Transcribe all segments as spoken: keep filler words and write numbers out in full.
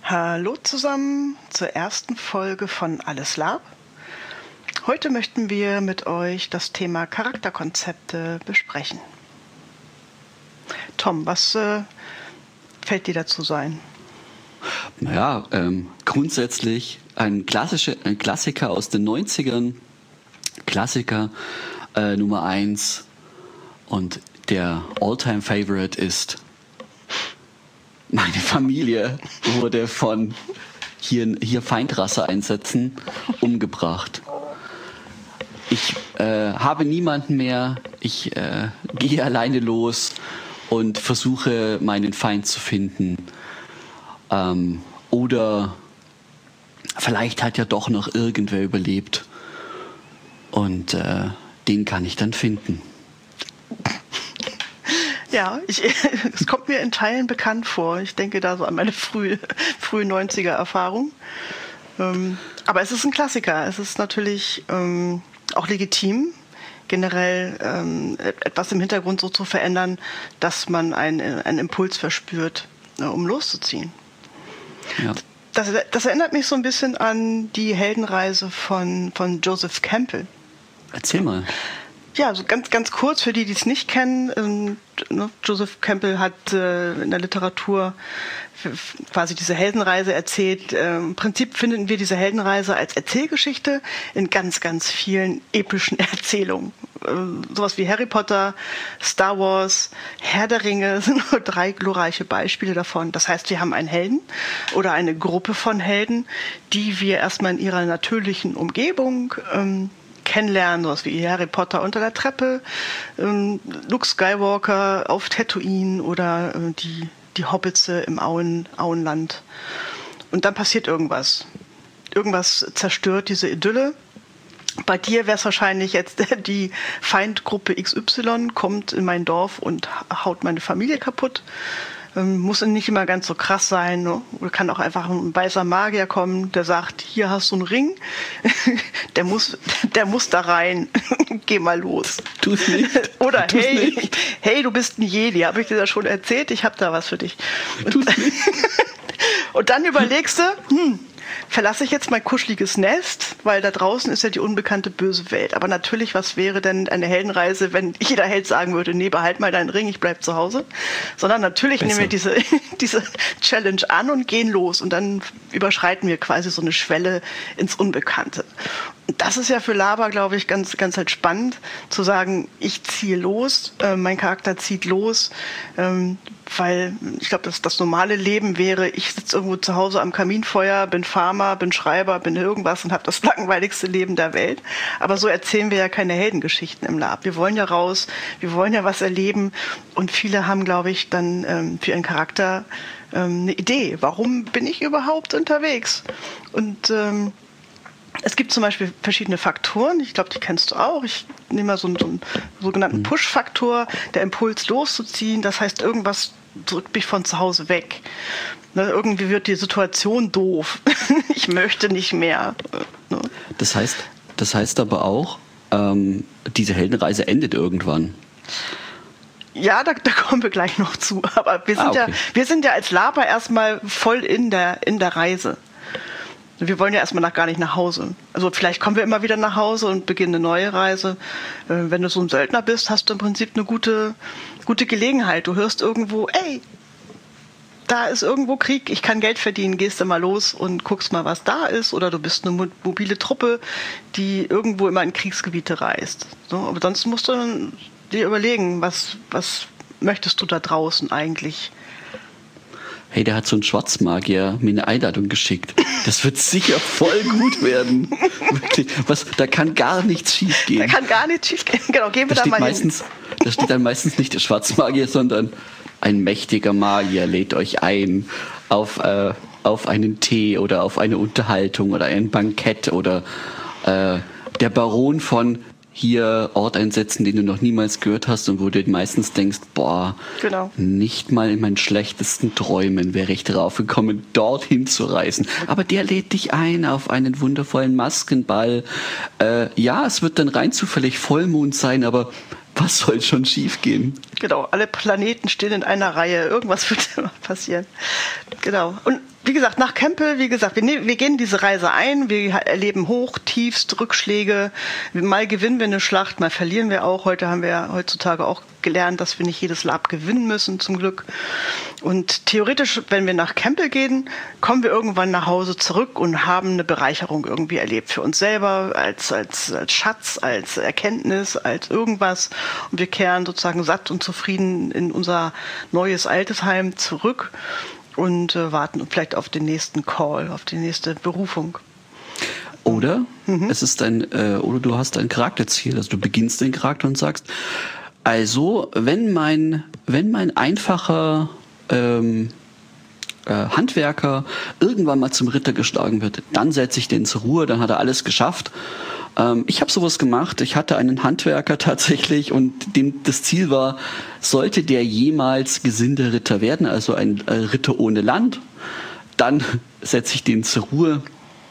Hallo zusammen zur ersten Folge von Alles Lab. Heute möchten wir mit euch das Thema Charakterkonzepte besprechen. Tom, was äh, fällt dir dazu so ein? Naja, ähm, grundsätzlich ein, klassische, ein Klassiker aus den neunzigern, Klassiker äh, Nummer eins und der All-Time-Favorite ist: Meine Familie wurde von hier, hier Feindrasse einsetzen umgebracht. Ich äh, habe niemanden mehr, ich äh, gehe alleine los und versuche meinen Feind zu finden. Ähm, oder vielleicht hat ja doch noch irgendwer überlebt und äh, den kann ich dann finden. Ja, ich, es kommt mir in Teilen bekannt vor. Ich denke da so an meine frühe, frühe neunziger-Erfahrung. Ähm, aber es ist ein Klassiker. Es ist natürlich ähm, auch legitim, generell ähm, etwas im Hintergrund so zu verändern, dass man einen, einen Impuls verspürt, äh, um loszuziehen. Ja. Das, das erinnert mich so ein bisschen an die Heldenreise von, von Joseph Campbell. Erzähl mal. Ja, so ganz, ganz kurz für die, die es nicht kennen. Ähm, ne, Joseph Campbell hat äh, in der Literatur f- quasi diese Heldenreise erzählt. Ähm, Im Prinzip finden wir diese Heldenreise als Erzählgeschichte in ganz, ganz vielen epischen Erzählungen. Ähm, sowas wie Harry Potter, Star Wars, Herr der Ringe sind nur drei glorreiche Beispiele davon. Das heißt, wir haben einen Helden oder eine Gruppe von Helden, die wir erstmal in ihrer natürlichen Umgebung ähm, kennenlernen, sowas wie Harry Potter unter der Treppe, ähm, Luke Skywalker auf Tatooine oder äh, die, die Hobbits im Auen, Auenland. Und dann passiert irgendwas. Irgendwas zerstört diese Idylle. Bei dir wäre es wahrscheinlich jetzt die Feindgruppe X Y, kommt in mein Dorf und haut meine Familie kaputt. Ähm, muss nicht immer ganz so krass sein. Ne? Oder kann auch einfach ein weißer Magier kommen, der sagt, hier hast du einen Ring, der muss, der muss da rein, geh mal los. Tu's nicht. Oder Tu's hey, nicht. hey, du bist ein Jedi, habe ich dir das schon erzählt? Ich habe da was für dich. Und, Tu's nicht. und dann überlegst du, hm, verlasse ich jetzt mein kuscheliges Nest, weil da draußen ist ja die unbekannte böse Welt. Aber natürlich, was wäre denn eine Heldenreise, wenn jeder Held sagen würde, nee, behalt mal deinen Ring, ich bleib zu Hause. Sondern natürlich Besser. nehmen wir diese, diese Challenge an und gehen los. Und dann überschreiten wir quasi so eine Schwelle ins Unbekannte. Und das ist ja für Laber, glaube ich, ganz, ganz halt spannend, zu sagen, ich ziehe los, äh, mein Charakter zieht los, ähm, weil ich glaube, das, das normale Leben wäre, ich sitze irgendwo zu Hause am Kaminfeuer, bin Farmer, bin Schreiber, bin irgendwas und habe das langweiligste Leben der Welt. Aber so erzählen wir ja keine Heldengeschichten im Lab. Wir wollen ja raus, wir wollen ja was erleben und viele haben, glaube ich, dann ähm, für ihren Charakter ähm, eine Idee. Warum bin ich überhaupt unterwegs? Und ähm, es gibt zum Beispiel verschiedene Faktoren, ich glaube, die kennst du auch. Ich nehme mal so einen, so einen sogenannten Push-Faktor, der Impuls loszuziehen. Das heißt, irgendwas drückt mich von zu Hause weg. Ne, irgendwie wird die Situation doof. Ich möchte nicht mehr. Ne? Das heißt, das heißt aber auch, ähm, diese Heldenreise endet irgendwann. Ja, da, da kommen wir gleich noch zu. Aber wir sind, Ah, okay. ja, wir sind ja als Laber erstmal voll in der, in der Reise. Wir wollen ja erstmal nach, gar nicht nach Hause. Also vielleicht kommen wir immer wieder nach Hause und beginnen eine neue Reise. Äh, wenn du so ein Söldner bist, hast du im Prinzip eine gute, gute Gelegenheit. Du hörst irgendwo, ey, da ist irgendwo Krieg, ich kann Geld verdienen, gehst du mal los und guckst mal, was da ist. Oder du bist eine mo- mobile Truppe, die irgendwo immer in Kriegsgebiete reist. So, aber sonst musst du dann dir überlegen, was, was möchtest du da draußen eigentlich? Hey, der hat so einen Schwarzmagier mir eine Einladung geschickt. Das wird sicher voll gut werden. Wirklich. Was, da kann gar nichts schief gehen. Da kann gar nichts schief gehen. Genau, gehen wir Da da steht, mal meistens, da steht dann meistens nicht der Schwarzmagier, sondern ein mächtiger Magier lädt euch ein auf, äh, auf einen Tee oder auf eine Unterhaltung oder ein Bankett oder äh, der Baron von hier Ort einsetzen, den du noch niemals gehört hast und wo du meistens denkst, boah, Genau. nicht mal in meinen schlechtesten Träumen wäre ich drauf gekommen, dorthin zu reisen. Aber der lädt dich ein auf einen wundervollen Maskenball. Äh, ja, es wird dann rein zufällig Vollmond sein, aber was soll schon schief gehen? Genau, alle Planeten stehen in einer Reihe. Irgendwas wird immer passieren. Genau. Und wie gesagt, nach Campbell, wie gesagt, wir, ne, wir gehen diese Reise ein, wir erleben Hoch-, Tiefst-, Rückschläge. Mal gewinnen wir eine Schlacht, mal verlieren wir auch. Heute haben wir heutzutage auch gelernt, dass wir nicht jedes Lab gewinnen müssen, zum Glück. Und theoretisch, wenn wir nach Campbell gehen, kommen wir irgendwann nach Hause zurück und haben eine Bereicherung irgendwie erlebt. Für uns selber, als, als, als Schatz, als Erkenntnis, als irgendwas. Und wir kehren sozusagen satt und zufrieden in unser neues, altes Heim zurück. Und äh, warten vielleicht auf den nächsten Call, auf die nächste Berufung. Oder mhm. es ist ein, äh, oder du hast ein Charakterziel, also du beginnst den Charakter und sagst, also wenn mein, wenn mein einfacher ähm, äh, Handwerker irgendwann mal zum Ritter geschlagen wird, dann setze ich den zur Ruhe, dann hat er alles geschafft. Ähm, ich habe sowas gemacht. Ich hatte einen Handwerker tatsächlich und dem, das Ziel war, sollte der jemals Gesinderitter werden, also ein äh, Ritter ohne Land, dann setze ich den zur Ruhe.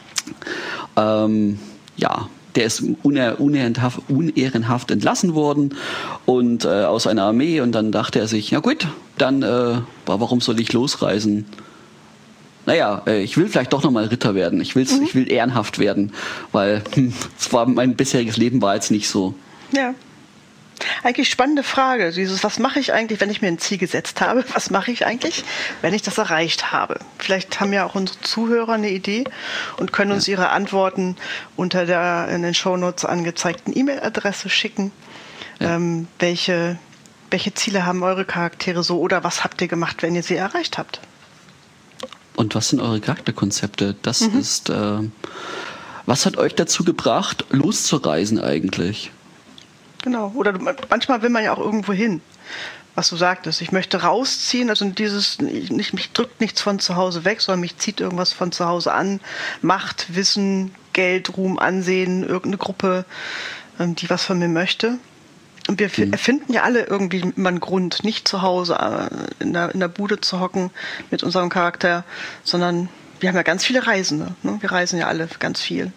Ähm, ja, der ist unehr, unehrenhaft, unehrenhaft entlassen worden und äh, aus einer Armee und dann dachte er sich, ja gut, dann äh, warum soll ich losreisen? Naja, äh, ich will vielleicht doch nochmal Ritter werden. Ich, will's, mhm. ich will ehrenhaft werden, weil hm, es war, mein bisheriges Leben war jetzt nicht so. Ja. Eigentlich spannende Frage. Dieses, was mache ich eigentlich, wenn ich mir ein Ziel gesetzt habe? Was mache ich eigentlich, wenn ich das erreicht habe? Vielleicht haben ja auch unsere Zuhörer eine Idee und können uns ja. ihre Antworten unter der in den Shownotes angezeigten E-Mail-Adresse schicken. Ja. Ähm, welche, welche Ziele haben eure Charaktere so oder was habt ihr gemacht, wenn ihr sie erreicht habt? Und was sind eure Charakterkonzepte? Das mhm. ist, äh, was hat euch dazu gebracht, loszureisen eigentlich? Genau, oder manchmal will man ja auch irgendwo hin, was du sagtest. Ich möchte rausziehen, also dieses, nicht, mich drückt nichts von zu Hause weg, sondern mich zieht irgendwas von zu Hause an. Macht, Wissen, Geld, Ruhm, Ansehen, irgendeine Gruppe, die was von mir möchte. Und wir mhm. erfinden ja alle irgendwie immer einen Grund, nicht zu Hause in der, in der Bude zu hocken mit unserem Charakter, sondern wir haben ja ganz viele Reisende. Ne? Wir reisen ja alle ganz viel.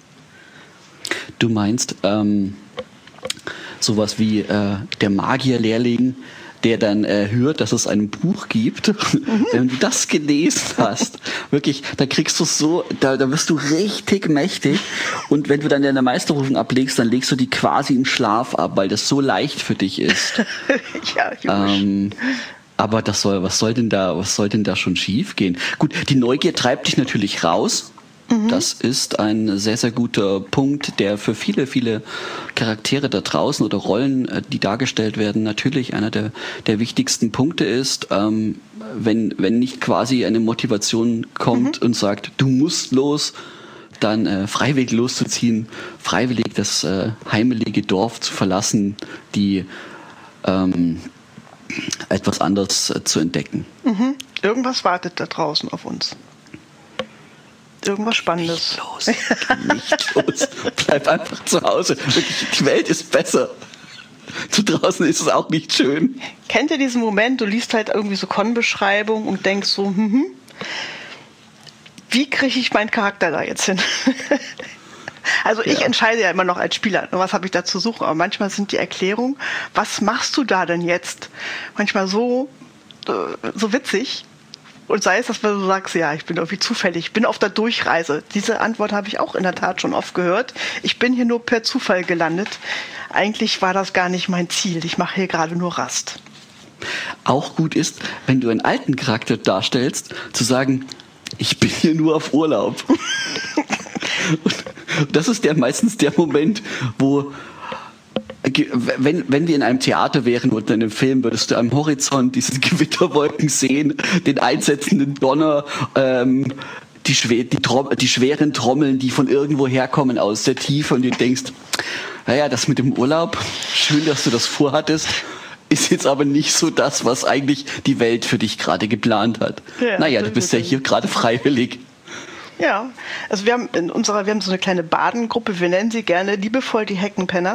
Du meinst, ähm sowas wie äh, der Magierlehrling, der dann äh, hört, dass es ein Buch gibt. Mhm. Wenn du das gelesen hast, wirklich, da kriegst du so, da, da wirst du richtig mächtig. Und wenn du dann deine Meisterprüfung ablegst, dann legst du die quasi im Schlaf ab, weil das so leicht für dich ist. Ja, ähm, aber das soll, was soll denn da, was soll denn da schon schief gehen? Gut, die Neugier treibt dich natürlich raus. Das ist ein sehr, sehr guter Punkt, der für viele, viele Charaktere da draußen oder Rollen, die dargestellt werden, natürlich einer der, der wichtigsten Punkte ist. Ähm, wenn, wenn nicht quasi eine Motivation kommt mhm. und sagt, du musst los, dann äh, freiwillig loszuziehen, freiwillig das äh, heimelige Dorf zu verlassen, die ähm, etwas anderes äh, zu entdecken. Mhm. Irgendwas wartet da draußen auf uns. Irgendwas Spannendes. Nicht los, nicht los. Bleib einfach zu Hause. Wirklich, die Welt ist besser. Zu draußen ist es auch nicht schön. Kennt ihr diesen Moment, du liest halt irgendwie so Con-Beschreibung und denkst so, hm, hm, wie kriege ich meinen Charakter da jetzt hin? Also ich ja. entscheide ja immer noch als Spieler, was habe ich da zu suchen. Aber manchmal sind die Erklärungen, was machst du da denn jetzt? Manchmal so, so witzig. Und sei es, dass du sagst, ja, ich bin irgendwie zufällig, ich bin auf der Durchreise. Diese Antwort habe ich auch in der Tat schon oft gehört. Ich bin hier nur per Zufall gelandet. Eigentlich war das gar nicht mein Ziel. Ich mache hier gerade nur Rast. Auch gut ist, wenn du einen alten Charakter darstellst, zu sagen, ich bin hier nur auf Urlaub. Und das ist der meistens der Moment, wo Wenn, wenn wir in einem Theater wären oder in einem Film, würdest du am Horizont diese Gewitterwolken sehen, den einsetzenden Donner, ähm, die, schwer, die, Trom- die schweren Trommeln, die von irgendwo herkommen aus der Tiefe und du denkst, naja, das mit dem Urlaub, schön, dass du das vorhattest, ist jetzt aber nicht so das, was eigentlich die Welt für dich gerade geplant hat. Ja, naja, du bist ja hier gerade freiwillig. Ja, also wir haben in unserer, wir haben so eine kleine Badengruppe, wir nennen sie gerne liebevoll die Heckenpenner.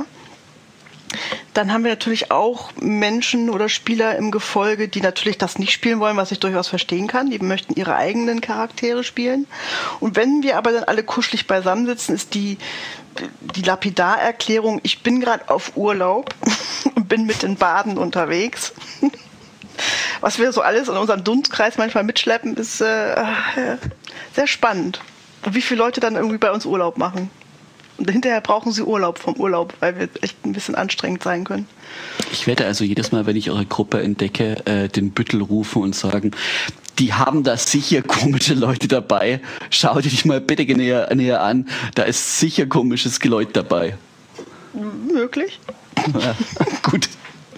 Dann haben wir natürlich auch Menschen oder Spieler im Gefolge, die natürlich das nicht spielen wollen, was ich durchaus verstehen kann. Die möchten ihre eigenen Charaktere spielen. Und wenn wir aber dann alle kuschelig beisammensitzen, ist die, die Lapidarerklärung, ich bin gerade auf Urlaub und bin mit den Baden unterwegs. was wir so alles in unserem Dunstkreis manchmal mitschleppen, ist äh, sehr spannend. Und wie viele Leute dann irgendwie bei uns Urlaub machen. Und hinterher brauchen sie Urlaub vom Urlaub, weil wir echt ein bisschen anstrengend sein können. Ich werde also jedes Mal, wenn ich eure Gruppe entdecke, äh, den Büttel rufen und sagen, die haben da sicher komische Leute dabei. Schau dir dich mal bitte näher, näher an. Da ist sicher komisches Geläut dabei. Möglich. Ja, gut.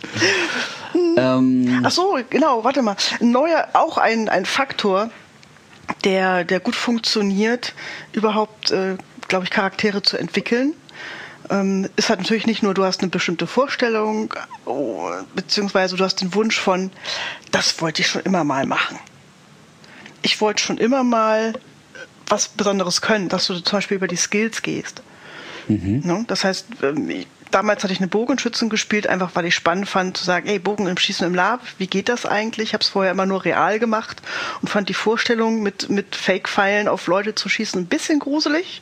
ähm, Ach so, genau, warte mal. Ein neuer, auch ein, ein Faktor, der, der gut funktioniert, überhaupt, äh, glaube ich, Charaktere zu entwickeln. Ähm, ist halt natürlich nicht nur, du hast eine bestimmte Vorstellung, oh, beziehungsweise du hast den Wunsch von, das wollte ich schon immer mal machen. Ich wollte schon immer mal was Besonderes können, dass du zum Beispiel über die Skills gehst. Mhm. Ne? Das heißt, ähm, damals hatte ich eine Bogenschützen gespielt, einfach weil ich spannend fand, zu sagen, ey, Bogen im Schießen im Lab, wie geht das eigentlich? Ich habe es vorher immer nur real gemacht und fand die Vorstellung, mit, mit Fake-Pfeilen auf Leute zu schießen, ein bisschen gruselig.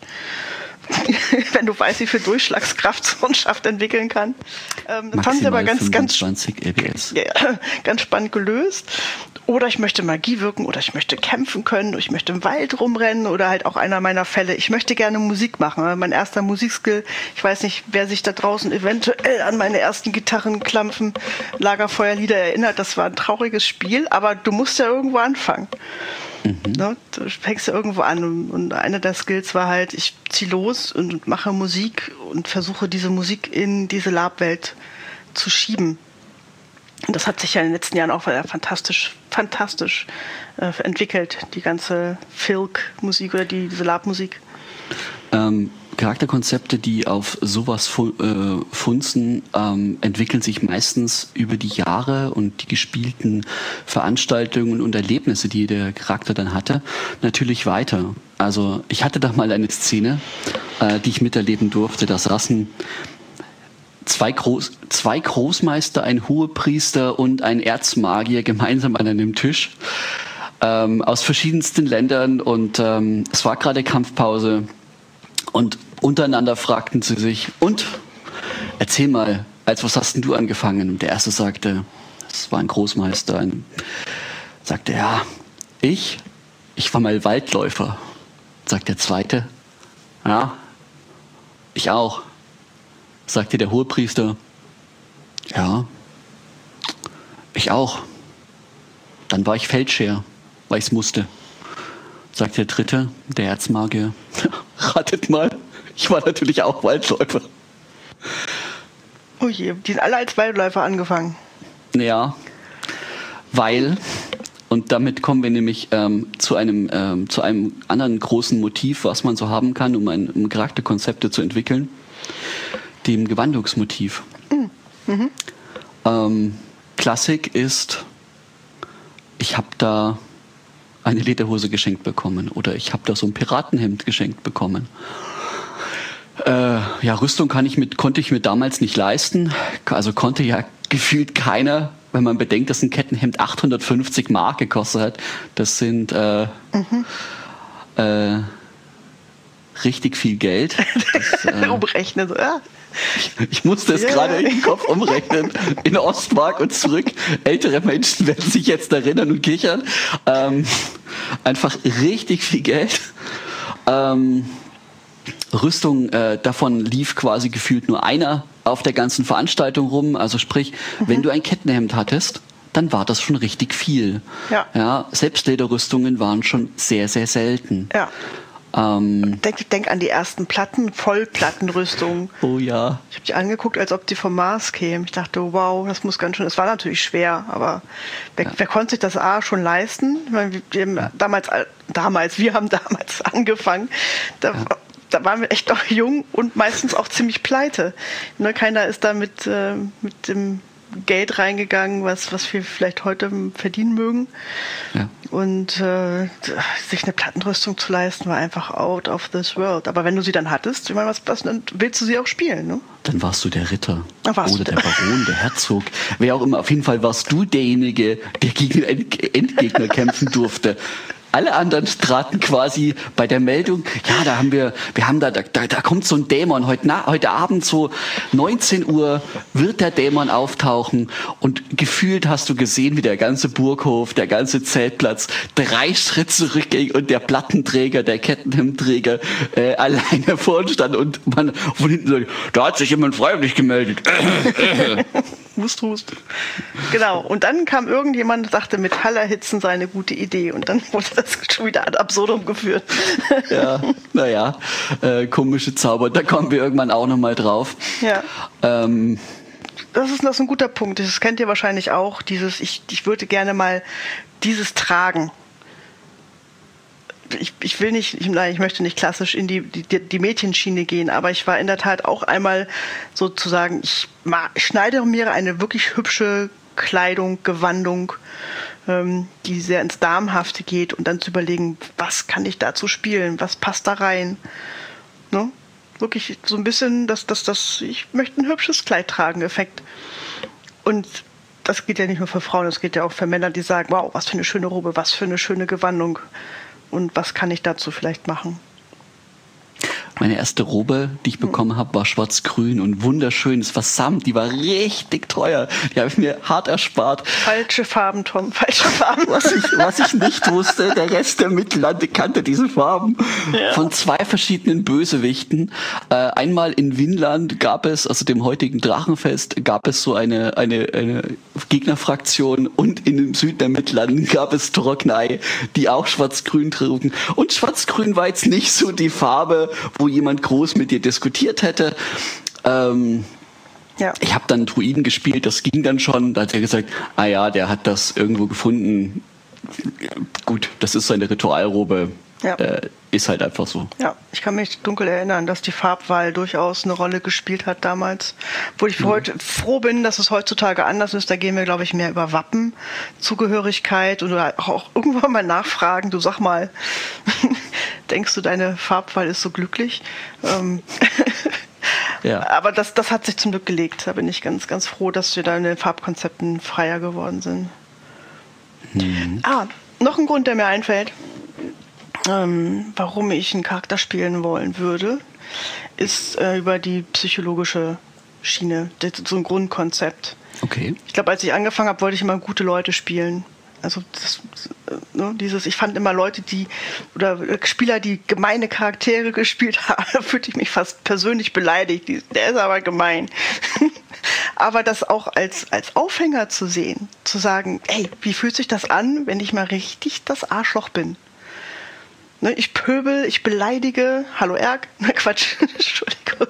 Wenn du weißt, wie viel Durchschlagskraft so ein Schaft entwickeln kann. Ähm, das fand ich aber ganz, ganz, ja, ganz spannend gelöst. Oder ich möchte Magie wirken oder ich möchte kämpfen können oder ich möchte im Wald rumrennen oder halt auch einer meiner Fälle, ich möchte gerne Musik machen. Mein erster Musikskill, ich weiß nicht, wer sich da draußen eventuell an meine ersten Gitarrenklampfen, Lagerfeuerlieder erinnert, das war ein trauriges Spiel, aber du musst ja irgendwo anfangen. Mhm. Ne? Du fängst ja irgendwo an und einer der Skills war halt, ich ziehe los und mache Musik und versuche diese Musik in diese Lab-Welt zu schieben. Und das hat sich ja in den letzten Jahren auch fantastisch, fantastisch äh, entwickelt, die ganze Filk-Musik oder die, diese Lab-Musik. Ähm, Charakterkonzepte, die auf sowas fu- äh, funzen, ähm, entwickeln sich meistens über die Jahre und die gespielten Veranstaltungen und Erlebnisse, die der Charakter dann hatte, natürlich weiter. Also ich hatte da mal eine Szene, äh, die ich miterleben durfte. Da saßen zwei, Groß, zwei Großmeister, ein Hohepriester und ein Erzmagier gemeinsam an einem Tisch ähm, aus verschiedensten Ländern und ähm, es war gerade Kampfpause. Und untereinander fragten sie sich, und, erzähl mal, als was hast denn du angefangen? Und der Erste sagte, das war ein Großmeister, ein, sagte, ja, ich, ich war mal Waldläufer. Sagt der Zweite, ja, ich auch. Sagte der Hohepriester, ja, ich auch. Dann war ich Feldscheer, weil ich es musste. Sagt der Dritte, der Erzmagier, ratet mal, ich war natürlich auch Waldläufer. Oh je, die sind alle als Waldläufer angefangen. Ja, weil, und damit kommen wir nämlich ähm, zu, einem, ähm, zu einem anderen großen Motiv, was man so haben kann, um, ein, um Charakterkonzepte zu entwickeln, dem Gewandungsmotiv. Mhm. Ähm, Klassik ist, ich habe da eine Lederhose geschenkt bekommen oder ich habe da so ein Piratenhemd geschenkt bekommen. Äh, ja, Rüstung kann ich mit, konnte ich mir damals nicht leisten. Also konnte ja gefühlt keiner, wenn man bedenkt, dass ein Kettenhemd achthundertfünfzig Mark gekostet hat. Das sind äh, mhm. äh, richtig viel Geld. Das, äh, Umrechnen, ja. Ich, ich musste es yeah. gerade in den Kopf umrechnen, in Ostmark und zurück. Ältere Menschen werden sich jetzt erinnern und kichern. Ähm, einfach richtig viel Geld. Ähm, Rüstung, äh, davon lief quasi gefühlt nur einer auf der ganzen Veranstaltung rum. Also sprich, mhm. wenn du ein Kettenhemd hattest, dann war das schon richtig viel. Ja. Ja, selbst Lederrüstungen waren schon sehr, sehr selten. Ja. Ähm, denk, denk an die ersten Platten, Vollplattenrüstung. Oh ja. Ich habe die angeguckt, als ob die vom Mars kämen. Ich dachte, wow, das muss ganz schön. Es war natürlich schwer, aber wer, ja. wer konnte sich das A schon leisten? Ich meine, wir haben ja. damals, damals, wir haben damals angefangen. Da, ja. da waren wir echt noch jung und meistens auch ziemlich pleite. Ne, keiner ist da mit, äh, mit dem Geld reingegangen, was, was wir vielleicht heute verdienen mögen. Ja. Und äh, sich eine Plattenrüstung zu leisten, war einfach out of this world. Aber wenn du sie dann hattest, ich meine, was, was willst du sie auch spielen, ne? Dann warst du der Ritter. Warst oder du der Baron, der Herzog. Wer auch immer. Auf jeden Fall warst du derjenige, der gegen einen Endgegner kämpfen durfte. alle anderen traten quasi bei der Meldung, ja, da haben wir, wir haben da, da, da kommt so ein Dämon, heute, na, heute Abend so neunzehn Uhr wird der Dämon auftauchen und gefühlt hast du gesehen, wie der ganze Burghof, der ganze Zeltplatz drei Schritte zurückging und der Plattenträger, der Kettenhemdträger äh, alleine vorne stand und man von hinten sagt, da hat sich jemand freiwillig gemeldet. Hust, hust. Genau. Und dann kam irgendjemand und sagte, Metallerhitzen sei eine gute Idee. Und dann wurde das schon wieder ad absurdum geführt. Ja, naja, äh, komische Zauber. Da kommen wir irgendwann auch nochmal drauf. Ja. Ähm, das ist, das ist ein guter Punkt. Das kennt ihr wahrscheinlich auch. Dieses, ich, ich würde gerne mal dieses tragen. Ich, ich will nicht, ich, nein, ich möchte nicht klassisch in die, die, die Mädchenschiene gehen, aber ich war in der Tat auch einmal sozusagen, ich, ich schneide mir eine wirklich hübsche Kleidung, Gewandung, ähm, die sehr ins Damenhafte geht und dann zu überlegen, was kann ich dazu spielen, was passt da rein. Ne? Wirklich so ein bisschen, dass das, das, ich möchte ein hübsches Kleid tragen, Effekt. Und das geht ja nicht nur für Frauen, das geht ja auch für Männer, die sagen, wow, was für eine schöne Robe, was für eine schöne Gewandung. Und was kann ich dazu vielleicht machen? Meine erste Robe, die ich bekommen habe, war schwarz-grün und wunderschön. Es war Samt, die war richtig teuer. Die habe ich mir hart erspart. Falsche Farben, Tom, falsche Farben. Was ich, was ich nicht wusste, der Rest der Mittellande kannte diese Farben. Ja. Von zwei verschiedenen Bösewichten. Äh, einmal in Vinland gab es, also dem heutigen Drachenfest, gab es so eine, eine, eine Gegnerfraktion und in dem Süden der Mittellanden gab es Trocknei, die auch schwarz-grün trugen. Und schwarz-grün war jetzt nicht so die Farbe, wo jemand groß mit dir diskutiert hätte. Ähm, ja. Ich habe dann Druiden gespielt, das ging dann schon. Da hat er gesagt, ah ja, der hat das irgendwo gefunden. Gut, das ist seine Ritualrobe. Ja. Äh, ist halt einfach so. Ja, ich kann mich dunkel erinnern, dass die Farbwahl durchaus eine Rolle gespielt hat damals. Wo ich für mhm. heute froh bin, dass es heutzutage anders ist. Da gehen wir, glaube ich, mehr über Wappenzugehörigkeit oder auch irgendwann mal nachfragen. Du sag mal, denkst du, deine Farbwahl ist so glücklich? Ähm ja. Aber das, das hat sich zum Glück gelegt. Da bin ich ganz, ganz froh, dass wir da in den Farbkonzepten freier geworden sind. Mhm. Ah, noch ein Grund, der mir einfällt. Ähm, warum ich einen Charakter spielen wollen würde, ist äh, über die psychologische Schiene, das ist so ein Grundkonzept. Okay. Ich glaube, als ich angefangen habe, wollte ich immer gute Leute spielen. Also das, äh, ne, dieses, ich fand immer Leute, die oder Spieler, die gemeine Charaktere gespielt haben, da fühlte ich mich fast persönlich beleidigt. Der ist aber gemein. Aber das auch als, als Aufhänger zu sehen, zu sagen, ey, wie fühlt sich das an, wenn ich mal richtig das Arschloch bin? Ne, ich pöbel, ich beleidige. Hallo Erg. Na Quatsch. Entschuldigung.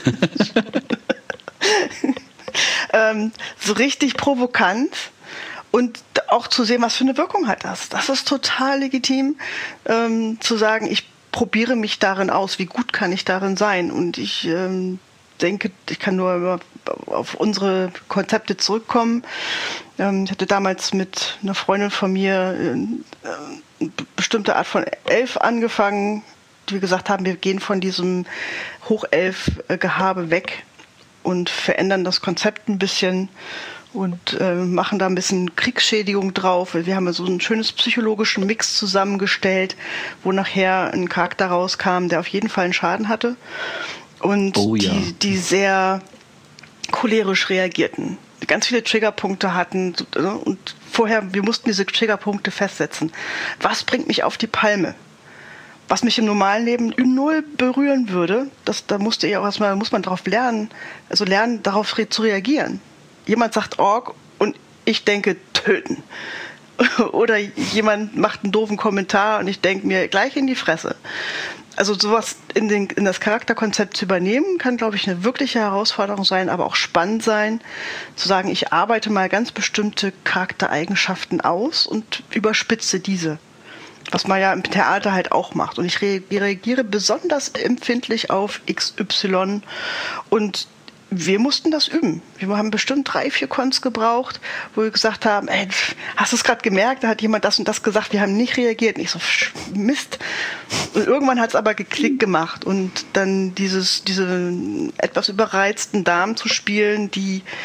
ähm, so richtig provokant. Und auch zu sehen, was für eine Wirkung hat das. Das ist total legitim, ähm, zu sagen, ich probiere mich darin aus. Wie gut kann ich darin sein? Und ich ähm, denke, ich kann nur auf unsere Konzepte zurückkommen. Ähm, ich hatte damals mit einer Freundin von mir äh, eine bestimmte Art von Elf angefangen, die wir gesagt haben, wir gehen von diesem Hochelf-Gehabe weg und verändern das Konzept ein bisschen und äh, machen da ein bisschen Kriegsschädigung drauf. Wir haben so einen schönes psychologischen Mix zusammengestellt, wo nachher ein Charakter rauskam, der auf jeden Fall einen Schaden hatte und oh, ja. die, die sehr cholerisch reagierten, ganz viele Triggerpunkte hatten und vorher, wir mussten diese Triggerpunkte festsetzen. Was bringt mich auf die Palme? Was mich im normalen Leben null berühren würde, das, da musste ich auch erstmal, muss man darauf lernen, also lernen, darauf re- zu reagieren. Jemand sagt Ork und ich denke töten. Oder jemand macht einen doofen Kommentar und ich denke mir gleich in die Fresse. Also sowas in, den, in das Charakterkonzept zu übernehmen, kann, glaube ich, eine wirkliche Herausforderung sein, aber auch spannend sein, zu sagen, ich arbeite mal ganz bestimmte Charaktereigenschaften aus und überspitze diese. Was man ja im Theater halt auch macht. Und ich reagiere besonders empfindlich auf X Y und wir mussten das üben. Wir haben bestimmt drei, vier Cons gebraucht, wo wir gesagt haben, ey, hast du es gerade gemerkt? Da hat jemand das und das gesagt, wir haben nicht reagiert. Und ich so, Mist. Und irgendwann hat es aber geklickt gemacht. Und dann dieses, diese etwas überreizten Damen zu spielen, die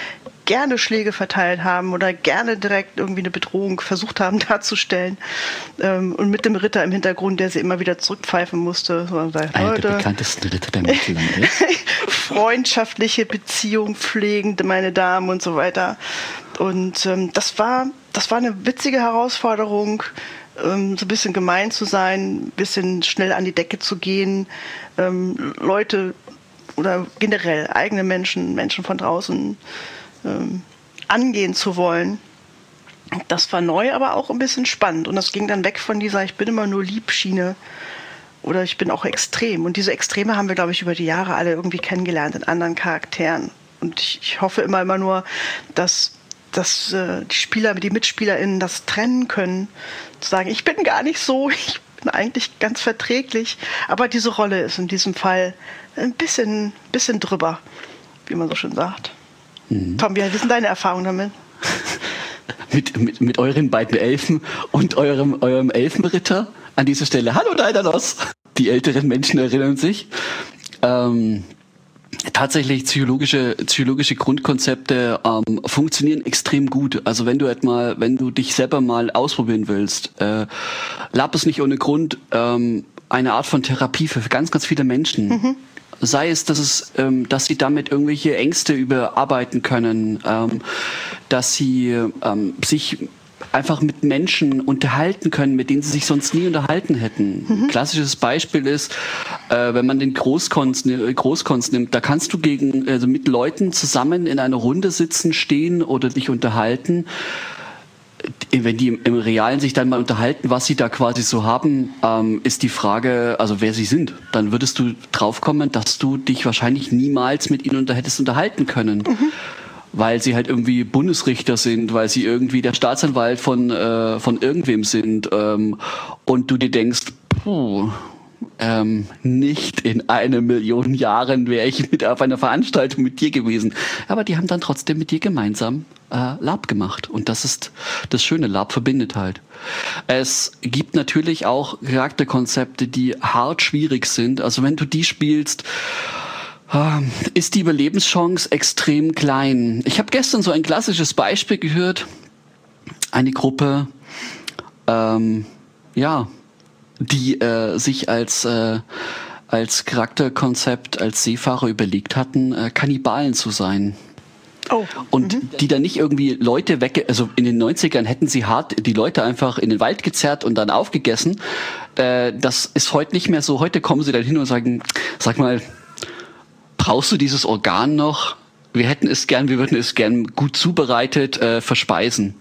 gerne Schläge verteilt haben oder gerne direkt irgendwie eine Bedrohung versucht haben darzustellen. Ähm, und mit dem Ritter im Hintergrund, der sie immer wieder zurückpfeifen musste. So, sagt, Einer Leute, der bekanntesten Ritter der Mittellande. freundschaftliche Beziehung pflegen, meine Damen und so weiter. Und ähm, das war, das war eine witzige Herausforderung, ähm, so ein bisschen gemein zu sein, ein bisschen schnell an die Decke zu gehen, ähm, Leute oder generell eigene Menschen, Menschen von draußen ähm, angehen zu wollen. Das war neu, aber auch ein bisschen spannend. Und das ging dann weg von dieser ich bin immer nur Liebschiene oder ich bin auch extrem. Und diese Extreme haben wir, glaube ich, über die Jahre alle irgendwie kennengelernt in anderen Charakteren. Und ich, ich hoffe immer, immer nur, dass, dass äh, die Spieler, die MitspielerInnen das trennen können. Zu sagen, ich bin gar nicht so, ich bin eigentlich ganz verträglich. Aber diese Rolle ist in diesem Fall ein bisschen, bisschen drüber, wie man so schön sagt. Mhm. Tom, wie sind deine Erfahrungen damit? mit, mit, mit euren beiden Elfen und eurem, eurem Elfenritter an dieser Stelle. Hallo Daidalos! Die älteren Menschen erinnern sich. Ähm, tatsächlich psychologische, psychologische Grundkonzepte ähm, funktionieren extrem gut. Also wenn du etwa, wenn du dich selber mal ausprobieren willst, äh, Lab ist nicht ohne Grund ähm, eine Art von Therapie für ganz, ganz viele Menschen. Mhm. Sei es, dass es, ähm, dass sie damit irgendwelche Ängste überarbeiten können, ähm, dass sie ähm, sich einfach mit Menschen unterhalten können, mit denen sie sich sonst nie unterhalten hätten. Mhm. Ein klassisches Beispiel ist, äh, wenn man den Großkons, Großkons nimmt, da kannst du gegen, also mit Leuten zusammen in einer Runde sitzen, stehen oder dich unterhalten. Wenn die im Realen sich dann mal unterhalten, was sie da quasi so haben, ähm, ist die Frage, also wer sie sind. Dann würdest du draufkommen, dass du dich wahrscheinlich niemals mit ihnen unter hättest unterhalten können. Mhm. Weil sie halt irgendwie Bundesrichter sind, weil sie irgendwie der Staatsanwalt von, äh, von irgendwem sind. Ähm, und du dir denkst, puh, ähm, nicht in einer Million Jahren wäre ich mit auf einer Veranstaltung mit dir gewesen. Aber die haben dann trotzdem mit dir gemeinsam äh, Lab gemacht. Und das ist das Schöne, Lab verbindet halt. Es gibt natürlich auch Charakterkonzepte, die hart schwierig sind. Also wenn du die spielst, ist die Überlebenschance extrem klein. Ich habe gestern so ein klassisches Beispiel gehört. Eine Gruppe, ähm, ja, die äh, sich als äh, als Charakterkonzept, als Seefahrer überlegt hatten, äh, Kannibalen zu sein. Oh. Und mhm. die dann nicht irgendwie Leute weg, also in den neunzigern hätten sie hart die Leute einfach in den Wald gezerrt und dann aufgegessen. Äh, das ist heute nicht mehr so. Heute kommen sie dann hin und sagen, sag mal, brauchst du dieses Organ noch? Wir hätten es gern, wir würden es gern gut zubereitet äh, verspeisen.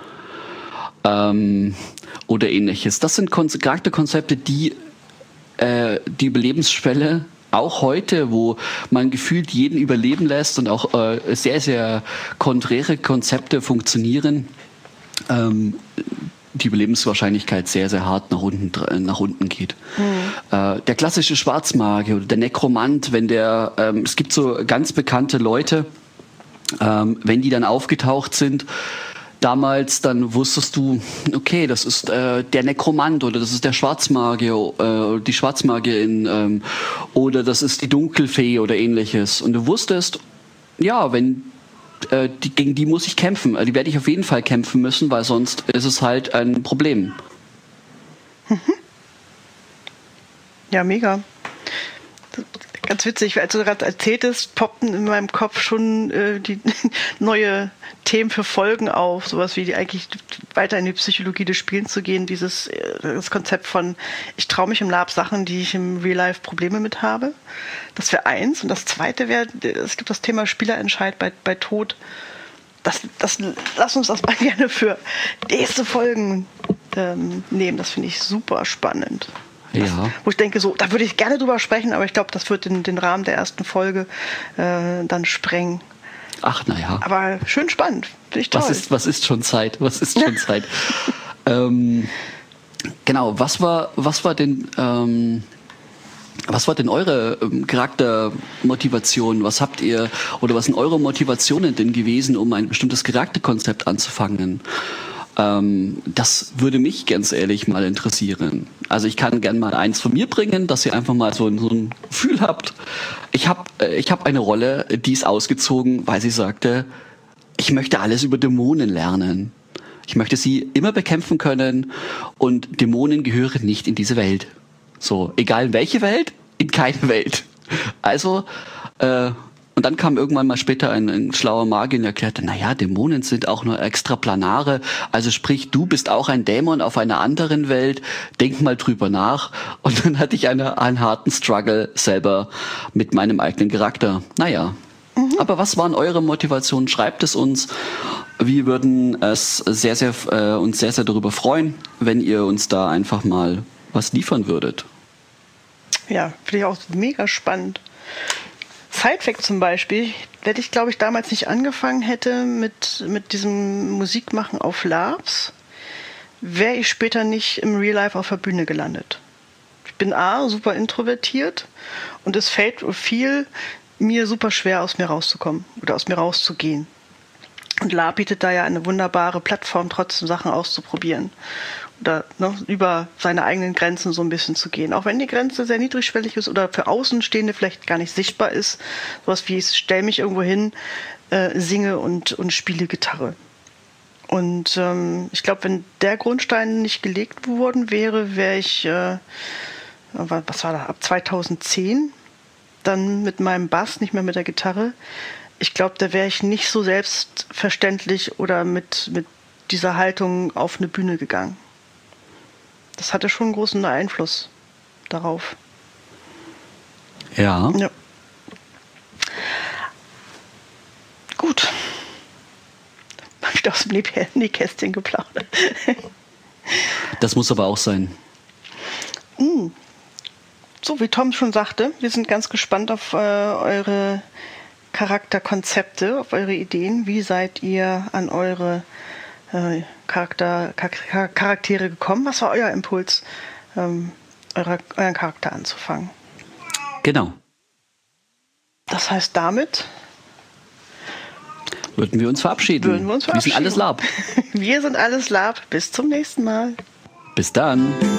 Ähm, oder ähnliches. Das sind Kon- Charakterkonzepte, die äh, die Überlebensschwelle auch heute, wo man gefühlt jeden überleben lässt und auch äh, sehr, sehr konträre Konzepte funktionieren, ähm, die Überlebenswahrscheinlichkeit sehr, sehr hart nach unten, nach unten geht. Mhm. Äh, der klassische Schwarzmagier oder der Nekromant, wenn der, ähm, es gibt so ganz bekannte Leute, ähm, wenn die dann aufgetaucht sind, damals, dann wusstest du, okay, das ist äh, der Nekromant oder das ist der Schwarzmagier, äh, die Schwarzmagierin ähm, oder das ist die Dunkelfee oder ähnliches. Und du wusstest, ja, wenn äh, die, gegen die muss ich kämpfen, die werde ich auf jeden Fall kämpfen müssen, weil sonst ist es halt ein Problem. Mhm. Ja, mega. Ganz witzig, als du gerade erzähltest, poppten in meinem Kopf schon äh, die neue Themen für Folgen auf, sowas wie die, eigentlich weiter in die Psychologie des Spielens zu gehen, dieses äh, das Konzept von ich traue mich im Lab Sachen, die ich im Real Life Probleme mit habe. Das wäre eins. Und das zweite wäre, es gibt das Thema Spielerentscheid bei, bei Tod. Das, das, lass uns das mal gerne für nächste Folgen ähm, nehmen. Das finde ich super spannend. Das, ja. Wo ich denke, so, da würde ich gerne drüber sprechen, aber ich glaube, das wird den, den Rahmen der ersten Folge äh, dann sprengen. Ach, naja. Aber schön spannend. Finde ich toll. Was ist, was ist schon Zeit? Was ist schon Zeit? ähm, genau, was war, was war denn, ähm, was war denn eure ähm, Charaktermotivation? Was habt ihr, oder was sind eure Motivationen denn gewesen, um ein bestimmtes Charakterkonzept anzufangen? Das würde mich ganz ehrlich mal interessieren. Also ich kann gerne mal eins von mir bringen, dass ihr einfach mal so ein, so ein Gefühl habt. Ich habe ich hab eine Rolle, die ist ausgezogen, weil sie sagte, ich möchte alles über Dämonen lernen. Ich möchte sie immer bekämpfen können und Dämonen gehören nicht in diese Welt. So, egal in welche Welt, in keine Welt. Also, äh, und dann kam irgendwann mal später ein, ein schlauer Magier und erklärte, naja, Dämonen sind auch nur extraplanare, also sprich, du bist auch ein Dämon auf einer anderen Welt, denk mal drüber nach. Und dann hatte ich eine, einen harten Struggle selber mit meinem eigenen Charakter. Naja, mhm. Aber was waren eure Motivationen? Schreibt es uns. Wir würden es sehr, sehr, äh, uns sehr, sehr darüber freuen, wenn ihr uns da einfach mal was liefern würdet. Ja, finde ich auch mega spannend. Sidefact zum Beispiel, wenn ich, glaube ich, damals nicht angefangen hätte mit, mit diesem Musikmachen auf LARPs, wäre ich später nicht im Real Life auf der Bühne gelandet. Ich bin A, super introvertiert und es fällt viel mir super schwer, aus mir rauszukommen oder aus mir rauszugehen. Und LARP bietet da ja eine wunderbare Plattform, trotzdem Sachen auszuprobieren. Oder ne, über seine eigenen Grenzen so ein bisschen zu gehen. Auch wenn die Grenze sehr niedrigschwellig ist oder für Außenstehende vielleicht gar nicht sichtbar ist. Sowas wie, ich stelle mich irgendwo hin, äh, singe und, und spiele Gitarre. Und ähm, ich glaube, wenn der Grundstein nicht gelegt worden wäre, wäre ich, äh, was war da, ab zweitausendzehn, dann mit meinem Bass, nicht mehr mit der Gitarre. Ich glaube, da wäre ich nicht so selbstverständlich oder mit, mit dieser Haltung auf eine Bühne gegangen. Das hatte schon einen großen Einfluss darauf. Ja. Ja. Gut. Hab ich aus dem Nähkästchen geplaudert. Das muss aber auch sein. Mm. So, wie Tom schon sagte, wir sind ganz gespannt auf äh, eure Charakterkonzepte, auf eure Ideen. Wie seid ihr an eure äh, Charakter, Char- Charaktere gekommen? Was war euer Impuls, ähm, eure, euren Charakter anzufangen? Genau. Das heißt, damit würden wir uns verabschieden. Würden wir uns verabschieden. Wir sind alles Lab. Wir sind alles Lab. Bis zum nächsten Mal. Bis dann.